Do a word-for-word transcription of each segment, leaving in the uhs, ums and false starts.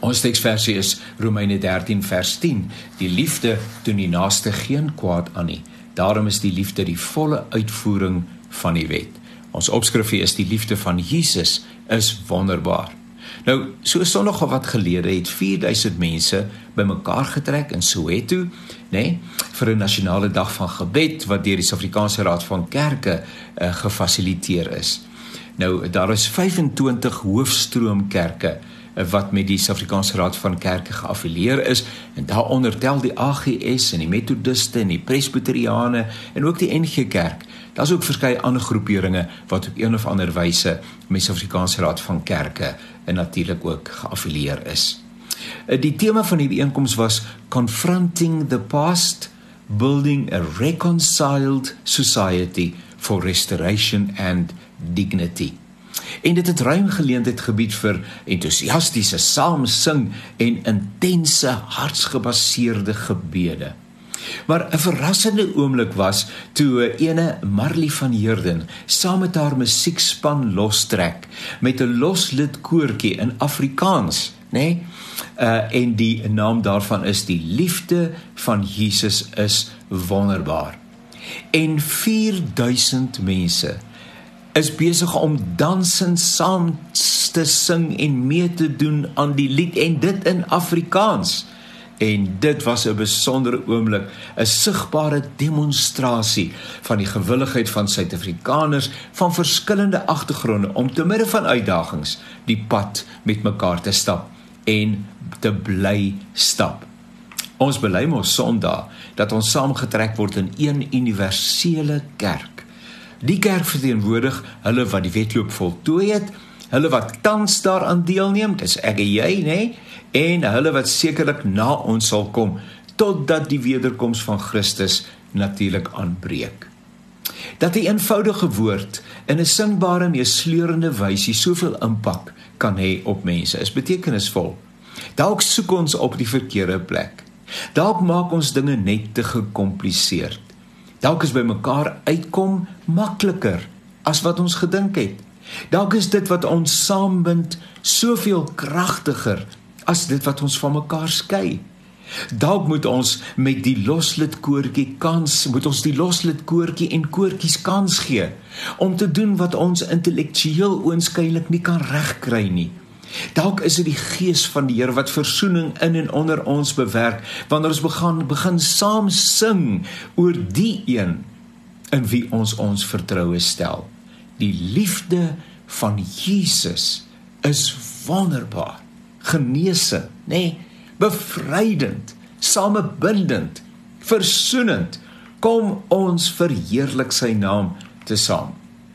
Ons teksversie is Romeine dertien vers tien. Die liefde doen die naaste geen kwaad aan nie. Daarom is die liefde die volle uitvoering van die wet. Ons opskrifie is die liefde van Jesus is wonderbaar. Nou, so Sondag of wat gelede het vier duisend mense bymekaar getrek in Soweto, nee, vir 'n nasionale dag van gebed wat deur die Suid-Afrikaanse Raad van Kerke uh, gefasiliteer is. Nou, daar is vyfentwintig hoofstroomkerke uh, wat met die Suid-Afrikaanse Raad van Kerke geaffilieer is, en daaronder tel die A G S en die Methodiste en die Presbyteriane en ook die N G Kerk. Daar is ook verskeie ander groeperinge wat op een of ander wyse met die Suid-Afrikaanse Raad van Kerke en natuurlik ook geaffilieer is. Die tema van die bijeenkoms was Confronting the Past, Building a Reconciled Society for Restoration and Dignity. En dit het ruim geleentheid gebied vir enthousiastiese saamsing en intense hartsgebaseerde gebede. Maar 'n verrassende oomblik was toe ene Marley van Heerden saam met haar musiekspan lostrek met 'n loslid koortjie in Afrikaans, nee? Uh, en die naam daarvan is die liefde van Jesus is wonderbaar. En vier duisend mense is besig om dansend saam te sing en mee te doen aan die lied, en dit in Afrikaans. En dit was 'n besondere oomblik, 'n sigbare demonstrasie van die gewilligheid van Suid-Afrikaners van verskillende agtergronde om te midde van uitdagings die pad met mekaar te stap en te bly stap. Ons bely mos Sondag dat ons saamgetrek word in een universele kerk. Die kerk verteenwoordig hulle wat die wedloop voltooi het, hulle wat tans daaraan deelneem, dis ek en jy, nee, en hulle wat sekerlik na ons sal kom, totdat die wederkoms van Christus natuurlik aanbreek. Dat 'n eenvoudige woord in 'n singbare, meesleurende wysie soveel impak kan hê op mense, is betekenisvol. Dalk soek ons op die verkeerde plek. Dalk maak ons dinge net te gekompliseerd. Dalk is by mekaar uitkom makliker as wat ons gedink het. Dalk is dit wat ons saambind soveel kragtiger as dit wat ons van mekaar skei. Dalk moet ons met die loslid koortjie kans, moet ons die loslid koortjie en koortjies kans gee om te doen wat ons intellektueel oënskynlik nie kan regkry nie. Dalk is dit die gees van die Here wat versoening in en onder ons bewerk, wanneer ons begin, begin saam sing oor die een in wie ons ons vertroue stel. Die liefde van Jesus is wonderbaar, genesend, nee, bevrydend, samebindend, versoenend. Kom ons verheerlik sy naam tesaam.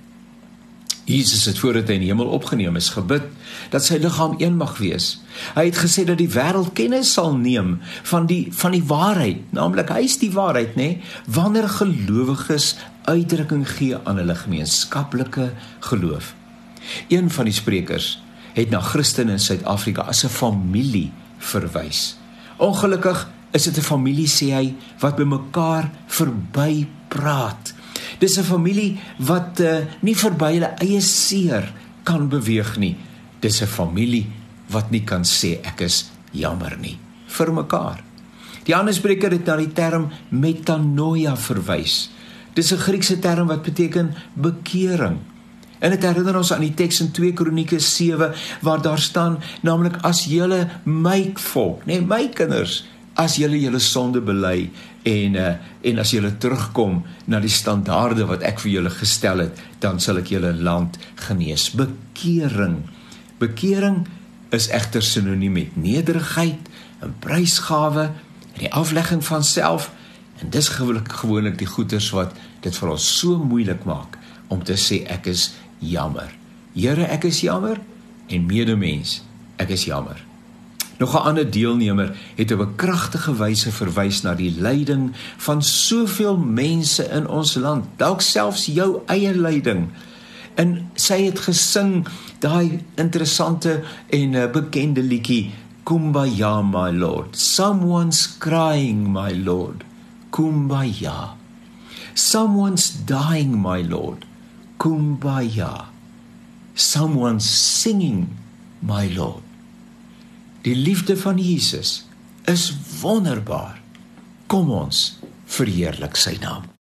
Jesus het voordat hy in die hemel opgeneem is, gebid dat sy liggaam een mag wees. Hy het gesê dat die wêreld kennis sal neem van die, van die waarheid, naamlik hy is die waarheid, nee, wanneer gelowiges uitdrukking gee aan hulle gemeenskaplike geloof. Een van die sprekers het na Christene in Suid-Afrika as 'n familie verwys. Ongelukkig is dit 'n familie, sê hy, wat by mekaar verby praat. Dis 'n familie wat uh, nie verby hulle eie seer kan beweeg nie. Dis 'n familie wat nie kan sê ek is jammer nie, vir mekaar. Die ander spreker het na die term metanoia verwys. Dis 'n Griekse term wat beteken bekering. En dit herinner ons aan die teks in twee Kronieke sewe, waar daar staan, naamlik as julle my volk, nee, my kinders, as julle julle sonde bely, en, uh, en as julle terugkom na die standaarde wat ek vir julle gestel het, dan sal ek julle land genees. Bekering. Bekering is egter sinoniem met nederigheid, en prysgawe, en die aflegging van self, en dis gewoonlik die goeders wat dit vir ons so moeilik maak, om te sê ek is jammer. Here, ek is jammer, en medemens, ek is jammer. Nog 'n ander deelnemer het op 'n kragtige wyse verwys na die lyding van soveel mense in ons land, dalk selfs jou eie lyding. En sy het gesing daai interessante en uh, bekende liedjie, Kumbaya, my Lord. Someone's crying, my Lord. Kumbaya. Someone's dying, my Lord. Kumbaya. Someone's singing, my Lord. Die liefde van Jesus is wonderbaar. Kom ons verheerlik sy naam.